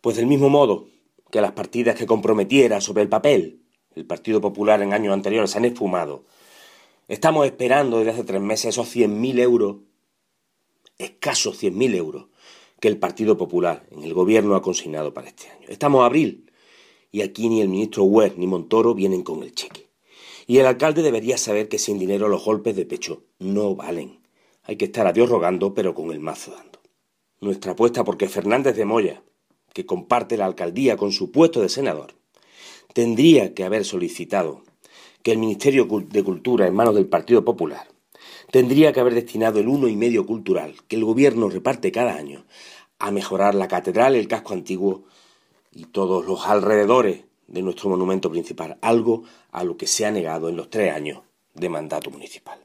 Pues del mismo modo que las partidas que comprometiera sobre el papel el Partido Popular en años anteriores se han esfumado, estamos esperando desde hace 3 meses esos 100.000 euros, escasos 100.000 euros, que el Partido Popular en el gobierno ha consignado para este año. Estamos a abril y aquí ni el ministro Wert ni Montoro vienen con el cheque. Y el alcalde debería saber que sin dinero los golpes de pecho no valen. Hay que estar a Dios rogando, pero con el mazo dando. Nuestra apuesta porque Fernández de Moya, que comparte la alcaldía con su puesto de senador, tendría que haber solicitado que el Ministerio de Cultura en manos del Partido Popular tendría que haber destinado el 1,5 cultural que el gobierno reparte cada año a mejorar la catedral, el casco antiguo y todos los alrededores de nuestro monumento principal, algo a lo que se ha negado en los 3 años de mandato municipal.